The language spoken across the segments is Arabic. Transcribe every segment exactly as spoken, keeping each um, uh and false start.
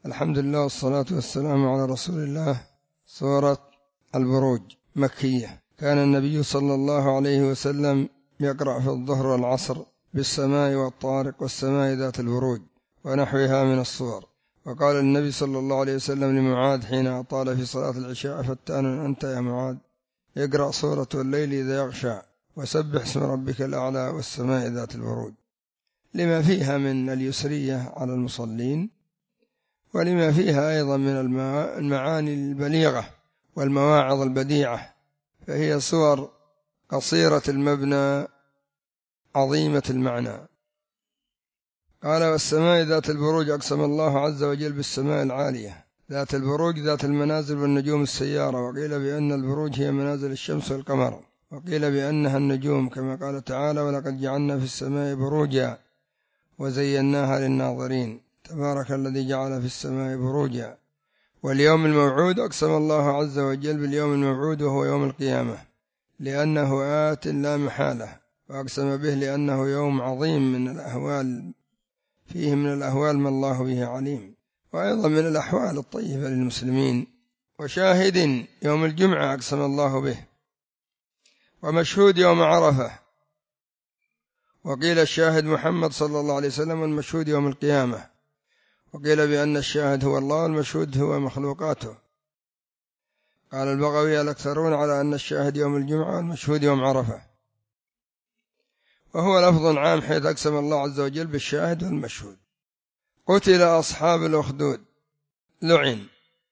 الحمد لله والصلاة والسلام على رسول الله. سورة البروج مكية. كان النبي صلى الله عليه وسلم يقرأ في الظهر والعصر بالسماء والطارق والسماء ذات البروج ونحوها من الصور. وقال النبي صلى الله عليه وسلم لمعاذ حين أطال في صلاة العشاء: فتان أنت يا معاذ، اقرأ سورة الليل إذا يغشى وسبح اسم ربك الأعلى والسماء ذات البروج، لما فيها من اليسرية على المصلين، ولما فيها أيضا من المعاني البليغة والمواعظ البديعة، فهي صور قصيرة المبنى عظيمة المعنى. قال: والسماء ذات البروج، أقسم الله عز وجل بالسماء العالية ذات البروج ذات المنازل والنجوم السيارة. وقيل بأن البروج هي منازل الشمس والقمر، وقيل بأنها النجوم، كما قال تعالى: ولقد جعلنا في السماء بروجا وزيناها للناظرين، تبارك الذي جعل في السماء بروجا. واليوم الموعود، أقسم الله عز وجل باليوم الموعود وهو يوم القيامة، لأنه آت لا محالة، وأقسم به لأنه يوم عظيم من الأهوال، فيه من الأهوال ما الله به عليم، وأيضا من الأحوال الطيبة للمسلمين. وشاهد يوم الجمعة أقسم الله به، ومشهود يوم عرفة. وقيل الشاهد محمد صلى الله عليه وسلم، والمشهود يوم القيامة. وقيل بأن الشاهد هو الله والمشهود هو مخلوقاته. قال البغوي: الأكثرون على أن الشاهد يوم الجمعة والمشهود يوم عرفة، وهو لفظ عام، حيث أقسم الله عز وجل بالشاهد والمشهود. قتل أصحاب الأخدود، لعن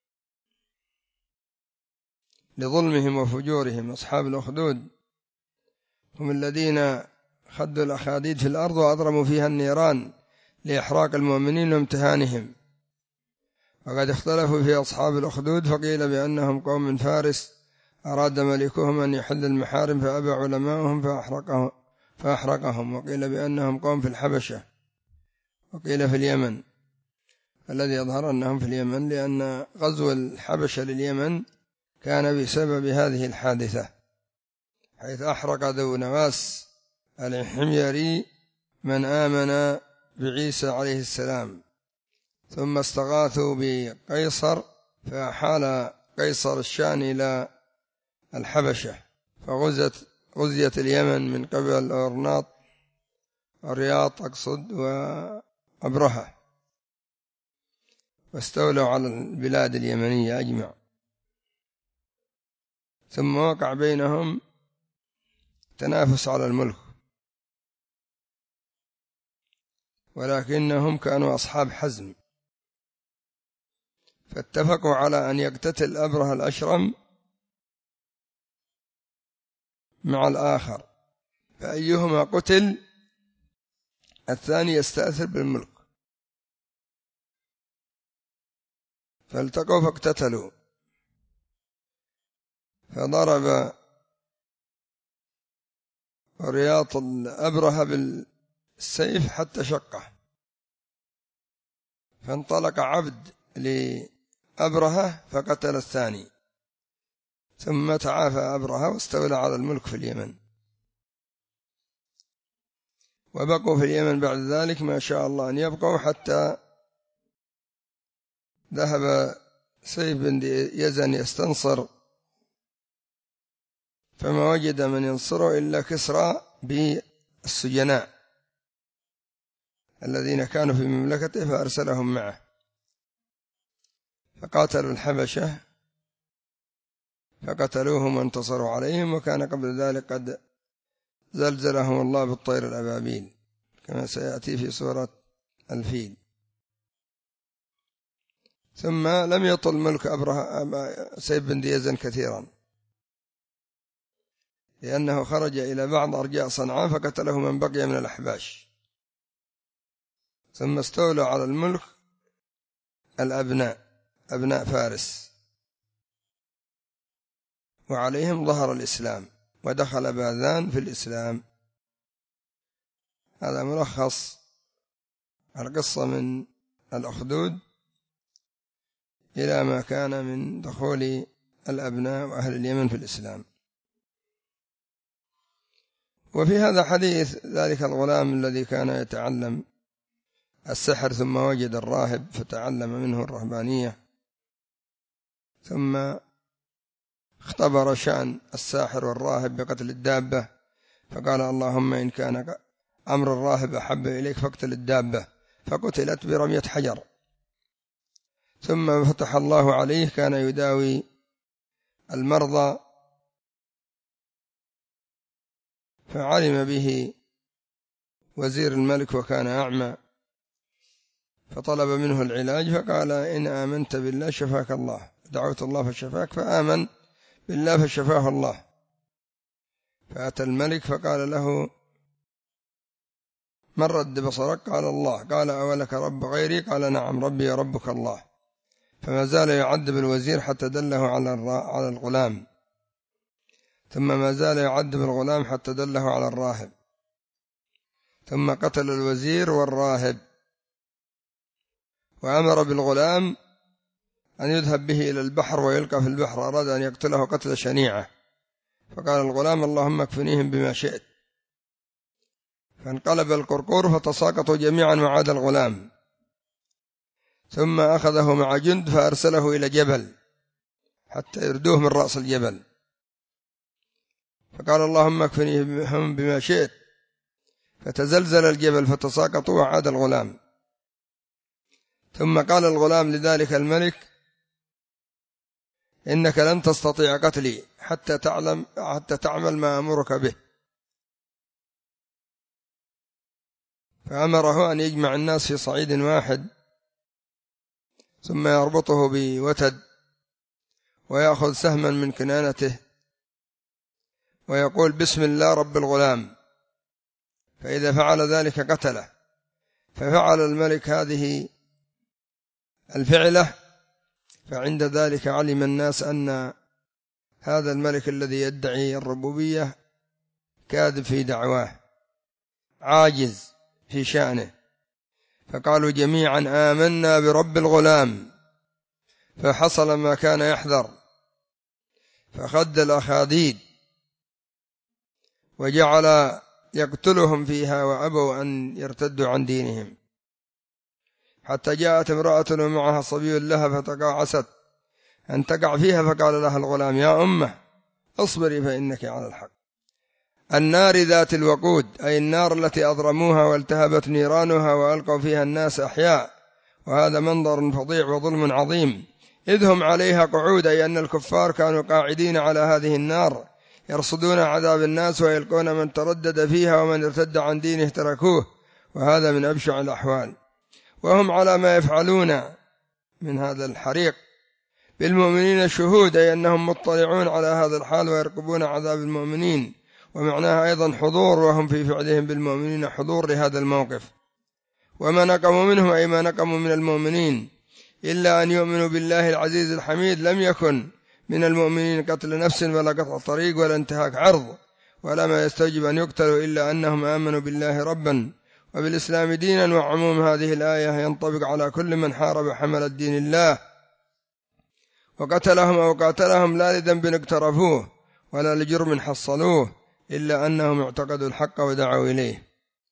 لظلمهم وفجورهم. أصحاب الأخدود هم الذين خدوا الأخاديد في الأرض وأضرموا فيها النيران لإحراق المؤمنين وامتهانهم. وقد اختلفوا في أصحاب الأخدود، فقيل بأنهم قوم من فارس أراد ملكهم أن يحل المحارم فأبى علماؤهم فأحرقهم, فأحرقهم. وقيل بأنهم قوم في الحبشة، وقيل في اليمن. الذي يظهر أنهم في اليمن، لأن غزو الحبشة لليمن كان بسبب هذه الحادثة، حيث أحرق ذو نواس الحميري من آمن بعيسى عليه السلام، ثم استغاثوا بقيصر فحال قيصر الشام إلى الحبشة، فغزت غزيت اليمن من قبل أرناط الرياض أقصد وأبرهة، واستولوا على البلاد اليمنية أجمع. ثم وقع بينهم تنافس على الملك، ولكنهم كانوا أصحاب حزم، فاتفقوا على أن يقتتل أبرهة الأشرم مع الآخر، فأيهما قتل الثاني يستأثر بالملك، فالتقوا فاقتتلوا، فضرب رياض الأبرهة بالسيف حتى شقه، فانطلق عبد لأبرهة فقتل الثاني، ثم تعافى أبرهة واستولى على الملك في اليمن. وبقوا في اليمن بعد ذلك ما شاء الله أن يبقوا، حتى ذهب سيف بن يزن يستنصر، فما وجد من ينصره إلا كسرى بالسجناء الذين كانوا في مملكته، فأرسلهم معه، فقاتلوا الحبشة فقتلوهم وانتصروا عليهم. وكان قبل ذلك قد زلزلهم الله بالطير الأبابيل، كما سيأتي في سورة الفيل. ثم لم يطل ملك أبرهة سيف بن يزن كثيرا، لأنه خرج إلى بعض أرجاء صنعاء فقتله من بقي من الأحباش. ثم استولوا على الملك الأبناء، أبناء فارس، وعليهم ظهر الإسلام، ودخل باذان في الإسلام. هذا ملخص القصة من الأخدود إلى ما كان من دخول الأبناء وأهل اليمن في الإسلام. وفي هذا حديث ذلك الغلام الذي كان يتعلم السحر، ثم وجد الراهب فتعلم منه الرهبانية، ثم اختبر شأن الساحر والراهب بقتل الدابة، فقال اللهم إن كان أمر الراهب أحب إليك فاقتل الدابة، فقتلت برمية حجر. ثم فتح الله عليه، كان يداوي المرضى، فعلم به وزير الملك وكان أعمى، فطلب منه العلاج، فقال إن آمنت بالله شفاك الله، دعوت الله فشفاك، فآمن بالله فشفاه الله. فأتى الملك فقال له من رد بصرك؟ قال الله. قال أولك رب غيري؟ قال نعم ربي ربك الله. فما زال يعذب الوزير حتى دله على الغلام، ثم ما زال يعذب الغلام حتى دله على الراهب، ثم قتل الوزير والراهب، وأمر بالغلام أن يذهب به إلى البحر ويلقى في البحر، أراد أن يقتله قتل شنيعة، فقال الغلام اللهم اكفنيهم بما شئت، فانقلب القرقور فتساقطوا جميعا ما عدا الغلام، ثم أخذه مع جند فأرسله إلى جبل حتى يردوه من رأس الجبل، فقال اللهم اكفنيهم بما شئت، فتزلزل الجبل فتساقطوا وعاد الغلام. ثم قال الغلام لذلك الملك إنك لن تستطيع قتلي حتى تعلم حتى تعمل ما أمرك به، فأمره أن يجمع الناس في صعيد واحد، ثم يربطه بوتد ويأخذ سهما من كنانته ويقول بسم الله رب الغلام، فإذا فعل ذلك قتله. ففعل الملك هذه الفعلة، فعند ذلك علم الناس أن هذا الملك الذي يدعي الربوبية كاذب في دعواه، عاجز في شأنه، فقالوا جميعا آمنا برب الغلام، فحصل ما كان يحذر، فخد الأخاديد وجعل يقتلهم فيها وأبوا أن يرتدوا عن دينهم، حتى جاءت امرأة ومعها صبي لها فتقاعست أن تقع فيها، فقال لها الغلام يا أمه اصبري فإنك على الحق. النار ذات الوقود، أي النار التي أضرموها والتهبت نيرانها وألقوا فيها الناس أحياء، وهذا منظر فظيع وظلم عظيم، إذ هم عليها قعود، أي أن الكفار كانوا قاعدين على هذه النار يرصدون عذاب الناس ويلقون من تردد فيها، ومن ارتد عن دينه تركوه، وهذا من أبشع الأحوال. وهم على ما يفعلون من هذا الحريق بالمؤمنين شهود، أي أنهم مطلعون على هذا الحال ويرقبون عذاب المؤمنين، ومعناها أيضا حضور، وهم في فعلهم بالمؤمنين حضور لهذا الموقف. وما نقموا منهم، أي ما نقموا من المؤمنين، إلا أن يؤمنوا بالله العزيز الحميد، لم يكن من المؤمنين قتل نفس ولا قطع طريق ولا انتهاك عرض ولا ما يستوجب أن يقتلوا، إلا أنهم آمنوا بالله ربا وبالإسلام دينا. وعموم هذه الآية ينطبق على كل من حارب حمل الدين الله وقتلهم أو قاتلهم، لا لذنب اقترفوه ولا لجرم حصلوه، إلا أنهم اعتقدوا الحق ودعوا إليه.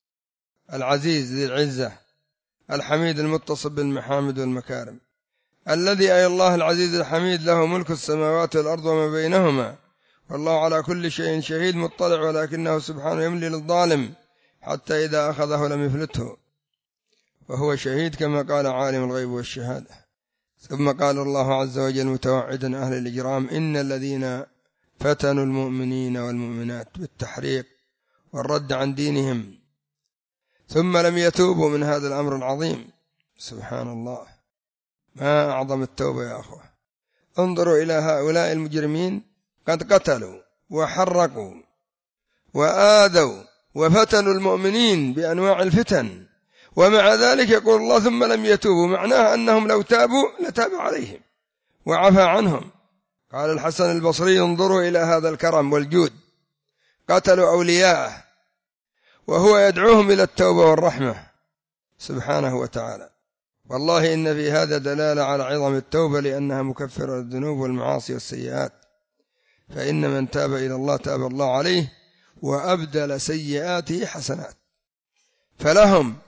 العزيز ذي العزة، الحميد المتصف بالمحامد والمكارم، الذي أي الله العزيز الحميد له ملك السماوات والأرض وما بينهما، والله على كل شيء شهيد مطلع، ولكنه سبحانه يملي للظالم حتى إذا أخذه لم يفلته، وهو شهيد كما قال عالم الغيب والشهادة. ثم قال الله عز وجل متوعدا أهل الإجرام إن الذين فتنوا المؤمنين والمؤمنات بالتحريق والرد عن دينهم ثم لم يتوبوا من هذا الأمر العظيم، سبحان الله، ما أعظم التوبة يا أخوة. انظروا إلى هؤلاء المجرمين، قد قتلوا وحرقوا وآذوا وفتنوا المؤمنين بأنواع الفتن، ومع ذلك يقول الله ثم لم يتوبوا، معناه أنهم لو تابوا لتاب عليهم وعفى عنهم. قال الحسن البصري انظروا إلى هذا الكرم والجود، قتلوا أولياءه وهو يدعوهم إلى التوبة والرحمة سبحانه وتعالى. والله إن في هذا دلالة على عظم التوبة، لأنها مكفرة للذنوب والمعاصي والسيئات، فإن من تاب إلى الله تاب الله عليه وأبدل سيئاته حسنات، فلهم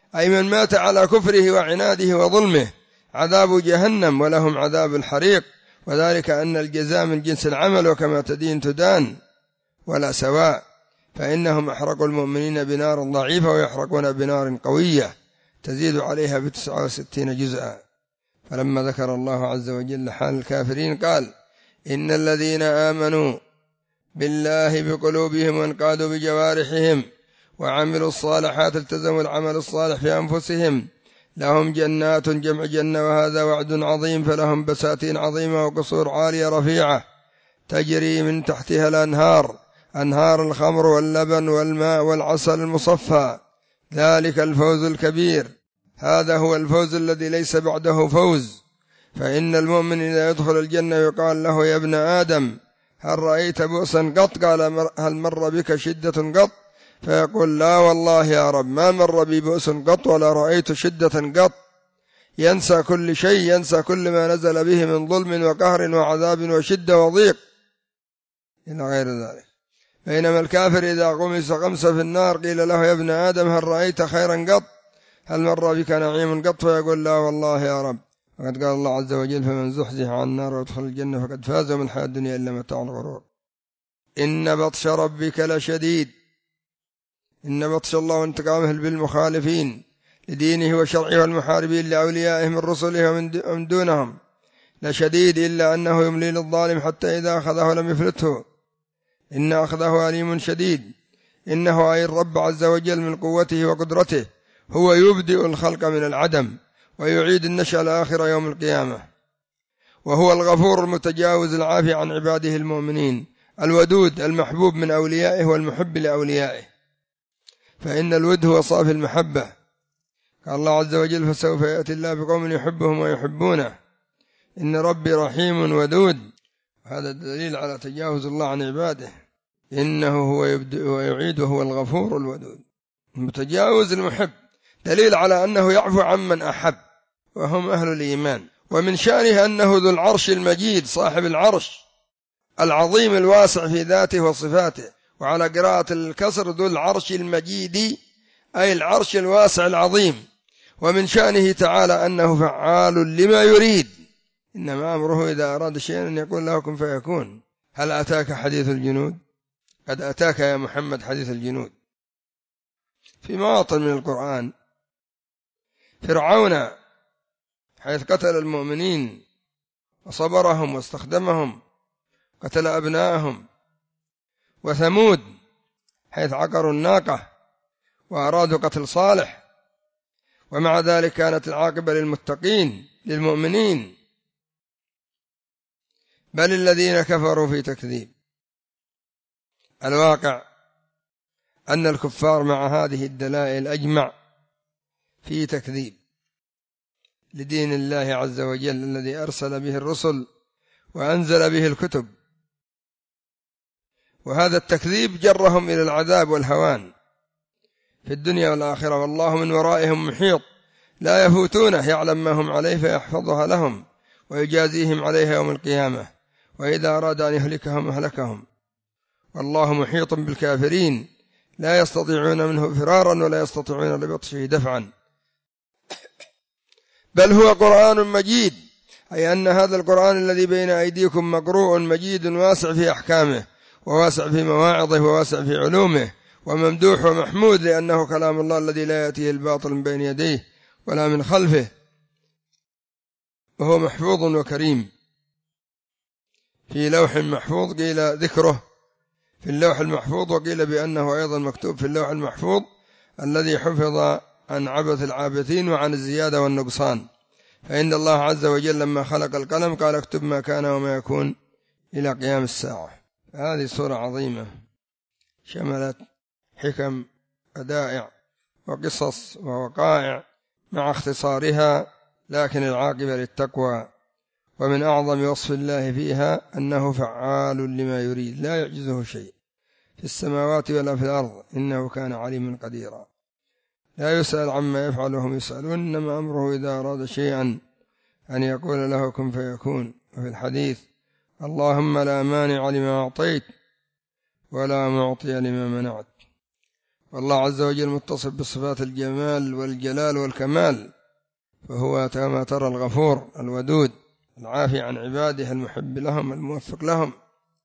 أي من مات على كفره وعناده وظلمه عذاب جهنم ولهم عذاب الحريق، وذلك أن الجزاء من جنس العمل، وكما تدين تدان ولا سواء، فإنهم أحرقوا المؤمنين بنار ضعيفة ويحرقون بنار قوية تزيد عليها بتسعة وستين جزءا. فلما ذكر الله عز وجل حال الكافرين قال: إن الذين آمنوا بالله بقلوبهم وانقادوا بجوارحهم وعملوا الصالحات التزموا العمل الصالح في أنفسهم لهم جنات، جمع جنة، وهذا وعد عظيم، فلهم بساتين عظيمة وقصور عالية رفيعة تجري من تحتها الأنهار، أنهار الخمر واللبن والماء والعسل المصفى، ذلك الفوز الكبير. هذا هو الفوز الذي ليس بعده فوز. فإن المؤمن إذا يدخل الجنة يقال له: يا ابن آدم هل رأيت بؤسا قط؟ قال: هل مر بك شدة قط؟ فيقول: لا والله يا رب، ما مر بي بؤس قط ولا رأيت شدة قط. ينسى كل شيء، ينسى كل ما نزل به من ظلم وقهر وعذاب وشدة وضيق إلى غير ذلك. بينما الكافر إذا غمس غمسة في النار قيل له: يا ابن آدم هل رأيت خيرا قط؟ هل مر بك نعيم قط؟ فيقول: لا والله يا رب. وقد قال الله عز وجل: فمن زحزح عن النار وادخل الجنة فقد فاز، وما الحياة الدنيا إلا متاع الغرور. إن بطش ربك لشديد. إن بطش الله وانتقامه بالمخالفين لدينه وشرعه والمحاربين لأوليائه من رسله ومن دونهم لشديد، إلا أنه يملي للظالم حتى إذا أخذه لم يفلته، إن أخذه أليم شديد. إنه أي الرب عز وجل من قوته وقدرته هو يبدئ الخلق من العدم ويعيد النشأة الآخرة يوم القيامة، وهو الغفور المتجاوز العافي عن عباده المؤمنين، الودود المحبوب من أوليائه والمحب لأوليائه. فإن الود هو صافي المحبة. قال الله عز وجل: فسوف يأتي الله بقوم يحبهم ويحبونه، إن ربي رحيم ودود. هذا دليل على تجاوز الله عن عباده. إنه هو يبدئ ويعيد وهو الغفور الودود المتجاوز المحب، دليل على أنه يعفو عمن أحب وهم أهل الإيمان. ومن شأنه أنه ذو العرش المجيد صاحب العرش العظيم الواسع في ذاته وصفاته. وعلى قراءة الكسر: ذو العرش المجيد، أي العرش الواسع العظيم. ومن شأنه تعالى أنه فعال لما يريد، إنما أمره إذا أراد شيئا أن يقول له كن فيكون. هل أتاك حديث الجنود؟ قد أتاك يا محمد حديث الجنود في مواطن من القرآن. فرعون حيث قتل المؤمنين وصبرهم واستخدمهم، قتل أبناءهم. وثمود حيث عقروا الناقة وأرادوا قتل صالح، ومع ذلك كانت العاقبة للمتقين للمؤمنين، بل الذين كفروا في تكذيب. الواقع أن الكفار مع هذه الدلائل أجمع في تكذيب لدين الله عز وجل الذي أرسل به الرسل وأنزل به الكتب، وهذا التكذيب جرهم إلى العذاب والهوان في الدنيا والآخرة، والله من ورائهم محيط لا يفوتونه، يعلم ما هم عليه فيحفظها لهم ويجازيهم عليها يوم القيامة، وإذا أراد أن يهلكهم أهلكهم، والله محيط بالكافرين لا يستطيعون منه فرارا ولا يستطيعون لبطشه دفعا. بل هو قرآن مجيد، أي أن هذا القرآن الذي بين أيديكم مقروء مجيد واسع في أحكامه وواسع في مواعظه وواسع في علومه، وممدوح ومحمود، لأنه كلام الله الذي لا يأتيه الباطل من بين يديه ولا من خلفه، وهو محفوظ وكريم في لوح محفوظ. قيل ذكره في اللوح المحفوظ، وقيل بأنه أيضا مكتوب في اللوح المحفوظ الذي حفظ عن عبث العابثين وعن الزيادة والنقصان. فإن الله عز وجل لما خلق القلم قال: اكتب ما كان وما يكون إلى قيام الساعة. هذه سورة عظيمة شملت حكم ودائع وقصص ووقائع مع اختصارها، لكن العاقبة للتقوى. ومن أعظم وصف الله فيها أنه فعال لما يريد، لا يعجزه شيء في السماوات ولا في الأرض، إنه كان عليما قديرا، لا يسأل عما يفعل وهم يسألون، إنما أمره إذا أراد شيئا أن يقول له كن فيكون. وفي الحديث: اللهم لا مانع لما أعطيت ولا معطي لما منعت والله عز وجل متصف بصفات الجمال والجلال والكمال، فهو كما ترى الغفور الودود العافي عن عباده المحب لهم الموفق لهم.